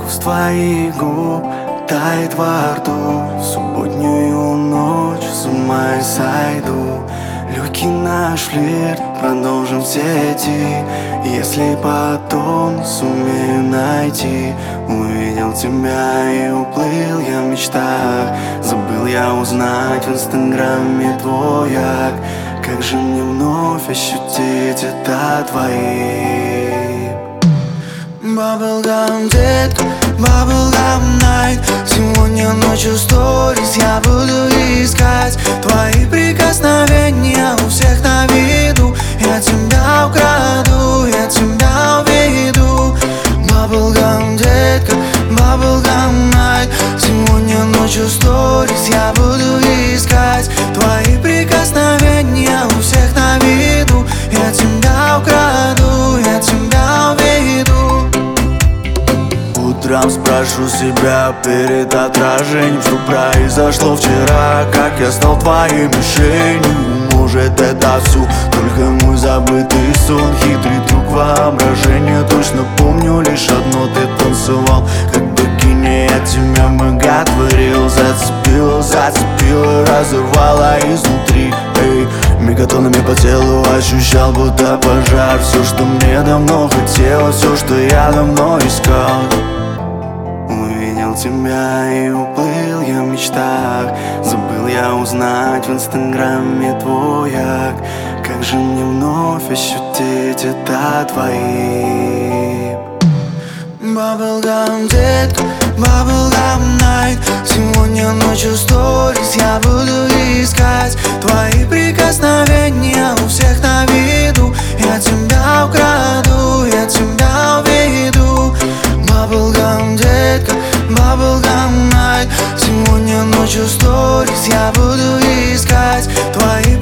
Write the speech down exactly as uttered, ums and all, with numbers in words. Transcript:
Вкус твоих губ тает во рту. В субботнюю ночь с ума я сойду. Легкий наш флирт продолжим в сети. Если потом сумею найти. Увидел тебя и уплыл я в мечтах. Забыл я узнать в инстаграме твой як. Как же мне вновь ощутить это твои? Bubblegum, детка, bubblegum night. Сегодня ночью сторис я буду искать твои прикосновения у всех на виду. Я тебя украду, я тебя уведу. Bubblegum, детка, bubblegum night. Сегодня ночью сторис я буду искать твои прикосновения у всех на виду. Я тебя украду, я тебя уведу. Утром спрошу себя перед отражением, что произошло вчера, как я стал твоей мишенью. Может, это все только мой забытый сон, хитрый трюк воображения. Точно помню лишь одно: ты танцевал как богиня, я тебя боготворил. Зацепила, зацепила, разорвала изнутри. Эй, мегатонами по телу ощущал, будто пожар. Все, что мне давно хотелось, все, что я давно искал. Увидел тебя и уплыл я в мечтах. Забыл я узнать в инстаграме твой як. Как же мне вновь ощутить это твои? Bubblegum, детка, bubblegum night. Сегодня ночью сторис я буду искать твои прикосновения у всех на виду. Я тебя украду, я тебя уведу. Bubblegum, детка, bubblegum night. Сегодня ночью сторис я буду искать твои